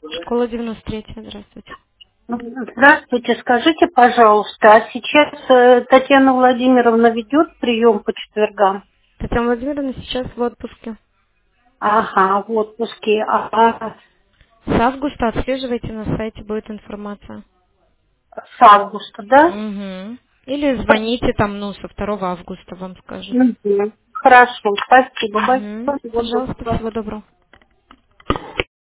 Школа 93, здравствуйте. Здравствуйте, скажите, пожалуйста, а сейчас Татьяна Владимировна ведет прием по четвергам? Татьяна Владимировна сейчас в отпуске. Ага, в отпуске. С августа отслеживайте, на сайте будет информация. С августа, да? Угу. Или звоните там, со 2 августа вам скажут. Мгм. Хорошо, спасибо Угу. большое. Всего Пожалуйста, доброго. всего доброго.